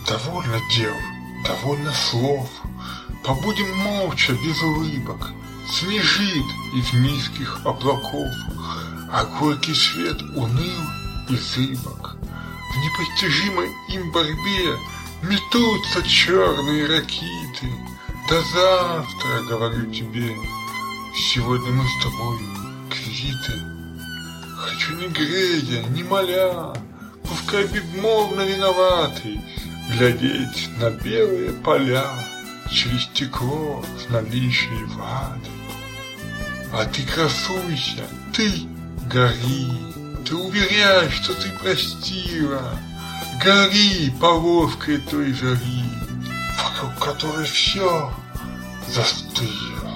Довольно дел, довольно слов. Побудем молча, без улыбок. Снежит из низких облаков, а горький свет уныл и зыбок. В непостижимой им борьбе метутся черные ракиты. До завтра, говорю тебе, сегодня мы с тобой квиты. Хочу не грея, не моля, пускай безмолвно виноватый, глядеть на белые поля через стекло с наличием воды. А ты красуйся, ты гори, ты уверяй, что ты простила. Гори полоской той зари, вокруг которой все застыло.